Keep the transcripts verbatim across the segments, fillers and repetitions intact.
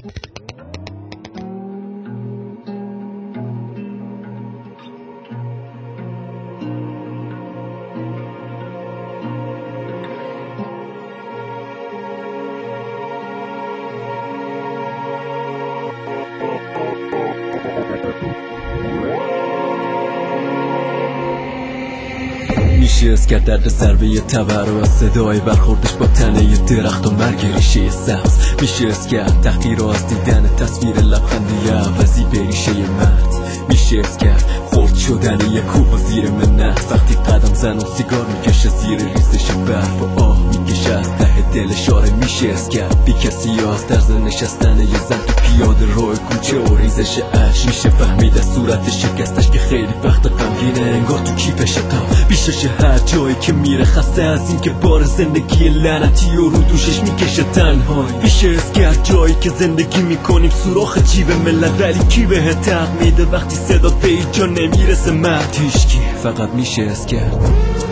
میشه از کرد درد ضربه تبر و صدای برخوردش با تنه ی درخت و مرگ ریشه سبز. میشه از کرد تحقیر از دیدن تصویر لبخندی عوضی به ریشه مرد. میشه از کرد خورد شدن یک کوه زیر منت وقتی قدم زن و سیگار میکشه زیر ریزش برف و آه میکشه از ته دل شاره. میشه از کرد بی کسی از طرز نشستن یه زن تو پیاده روی کوچه و ریزش عشق. میشه فهمید از صورت شکستش که خیلی وقت غمگینه انگار تو کیفش تا بیشش هر جایی که میره خسته از این که بار زندگی لعنتی و رو دوشش میکشه تنهایی. میشه از کرد جایی که زندگی میکنیم سوراخ جیب ملت ولی کی به تق میده وقتی صدا به هیچ جا نمیرسه مرد هیچکی. فقط میشه از کرد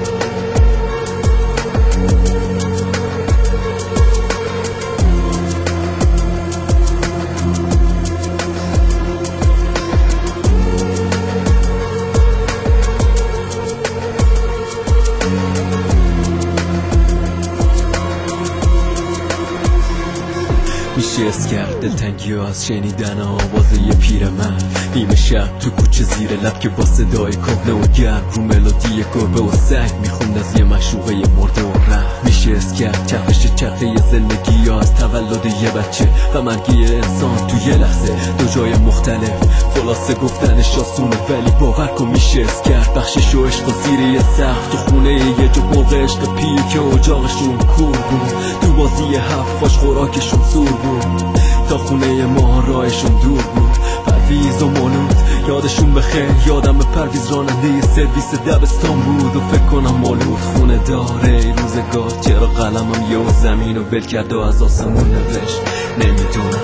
میشه از کرد دلتنگی ها از شنیدن آواز یه پیرمرد نیمه شب تو کوچه زیر لب که با صدای کهنه و گرم رو ملودی گربه و سگ میخوند از یه معشوقه مرده و رفت. میشه از کرد چرخش چرخه زندگی ها از تولد یه بچه و مرگی انسان تو یه لحظه دو جای مختلف. خلاصه گفتنش آسونه ولی باور کن میشه از کرد بخشش و عشق و زیر یه سقف تو خونه یه جو مرغ عشق پیر که اجاقشون کور بود تو بازی حفاش خوراکشون سور بود تا خونه ما راهشون دور بود. پرویز و مولود یادشون بخیر یادم پرویز راننده سرویس دبستان بود و فکر کنم مولود خونه داره ای روزگار چرا قلمم یه زمین و ول کرد و از آسمون نوشت نمیدونم.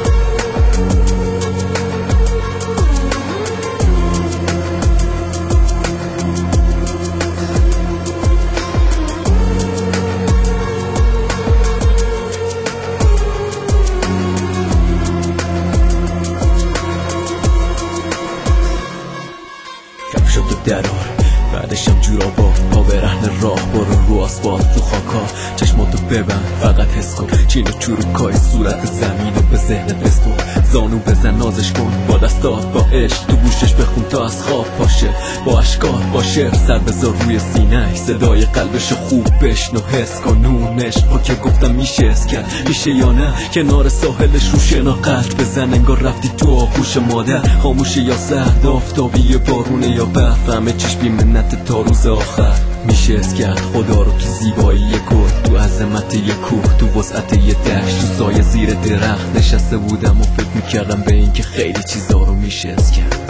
درار بعدشم جورابا پا به رهن راه برو رو آسفالت رو خاکا چشماتو ببند فقط حس کن چین و چروکای صورت زمین و به ذهن بسپر زانو بزن نازش کن با دستات با عشق تو گوشش بخون تا از خواب پاشه با اشکال با شعر سر بذار روی سینه صدای قلبش خوب بشنو حس کن نونش پا که گفتم میشه از کرد میشه یا نه کنار ساحلش رو شناقت بزن انگار رفتی تو آغوش مادر خاموشه یا سرد آفتابی بارونه یا برف همه چیش بی منت تا روز آخر. میشه از کرد خدا رو تو زیبایی یک گل تو عظمت یک کوه تو وسعت یک دشت تو سایه زیر درخت نشسته بودم و فکر میکردم به این که خیلی چیزا رو میشه از کرد.